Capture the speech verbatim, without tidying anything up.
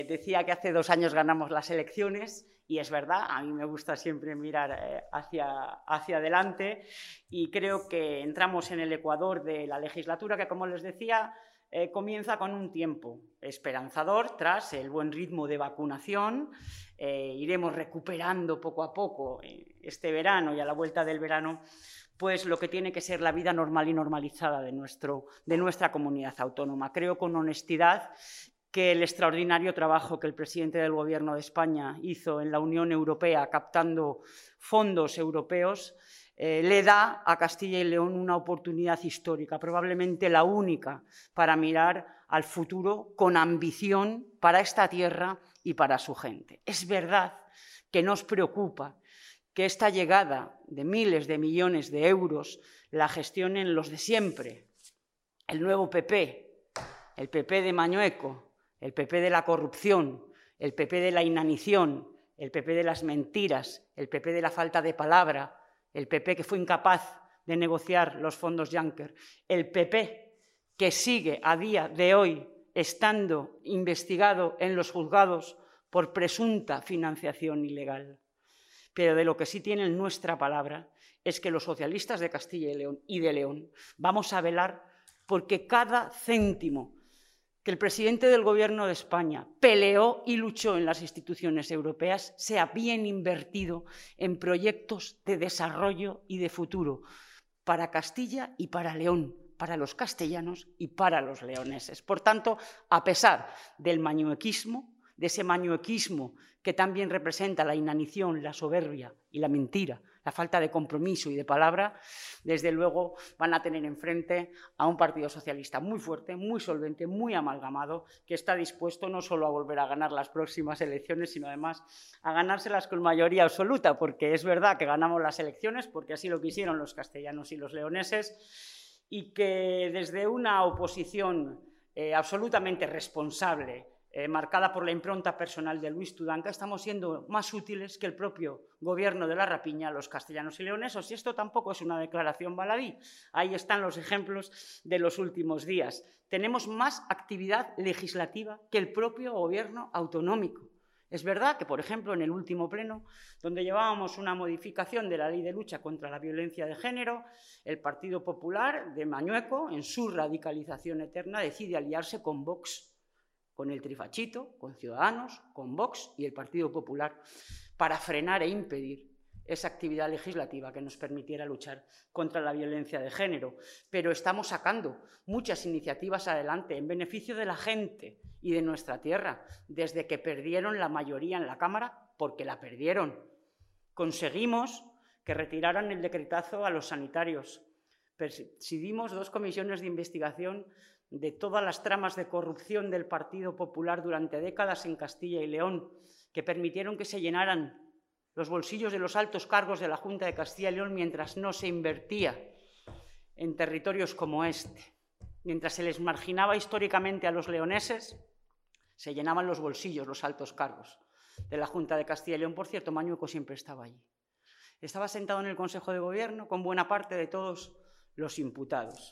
Decía que hace dos años ganamos las elecciones y es verdad, a mí me gusta siempre mirar eh, hacia, hacia adelante y creo que entramos en el ecuador de la legislatura que, como les decía, eh, comienza con un tiempo esperanzador tras el buen ritmo de vacunación. Eh, iremos recuperando poco a poco eh, este verano y a la vuelta del verano pues lo que tiene que ser la vida normal y normalizada de, nuestro, de nuestra comunidad autónoma. Creo con honestidad que el extraordinario trabajo que el presidente del Gobierno de España hizo en la Unión Europea captando fondos europeos eh, le da a Castilla y León una oportunidad histórica, probablemente la única, para mirar al futuro con ambición para esta tierra y para su gente. Es verdad que nos preocupa que esta llegada de miles de millones de euros la gestionen los de siempre, el nuevo P P, el P P de Mañueco, el P P de la corrupción, el P P de la inanición, el P P de las mentiras, el P P de la falta de palabra, el P P que fue incapaz de negociar los fondos Juncker, el P P que sigue a día de hoy estando investigado en los juzgados por presunta financiación ilegal. Pero de lo que sí tienen nuestra palabra es que los socialistas de Castilla y León y de León vamos a velar porque cada céntimo que el presidente del Gobierno de España peleó y luchó en las instituciones europeas sea bien invertido en proyectos de desarrollo y de futuro para Castilla y para León, para los castellanos y para los leoneses. Por tanto, a pesar del mañuequismo, de ese mañuequismo que también representa la inanición, la soberbia y la mentira, la falta de compromiso y de palabra, desde luego van a tener enfrente a un Partido Socialista muy fuerte, muy solvente, muy amalgamado, que está dispuesto no solo a volver a ganar las próximas elecciones, sino además a ganárselas con mayoría absoluta, porque es verdad que ganamos las elecciones, porque así lo quisieron los castellanos y los leoneses, y que desde una oposición eh, absolutamente responsable, Eh, marcada por la impronta personal de Luis Tudanca, estamos siendo más útiles que el propio gobierno de la rapiña a los castellanos y leoneses. Y esto tampoco es una declaración baladí. Ahí están los ejemplos de los últimos días. Tenemos más actividad legislativa que el propio gobierno autonómico. Es verdad que, por ejemplo, en el último pleno, donde llevábamos una modificación de la Ley de Lucha contra la Violencia de Género, el Partido Popular de Mañueco, en su radicalización eterna, decide aliarse con Vox, con el Trifachito, con Ciudadanos, con Vox y el Partido Popular, para frenar e impedir esa actividad legislativa que nos permitiera luchar contra la violencia de género. Pero estamos sacando muchas iniciativas adelante en beneficio de la gente y de nuestra tierra, desde que perdieron la mayoría en la Cámara, porque la perdieron. Conseguimos que retiraran el decretazo a los sanitarios. Presidimos dos comisiones de investigación de todas las tramas de corrupción del Partido Popular durante décadas en Castilla y León, que permitieron que se llenaran los bolsillos de los altos cargos de la Junta de Castilla y León mientras no se invertía en territorios como este. Mientras se les marginaba históricamente a los leoneses, se llenaban los bolsillos los altos cargos de la Junta de Castilla y León. Por cierto, Mañueco siempre estaba allí. Estaba sentado en el Consejo de Gobierno con buena parte de todos los imputados.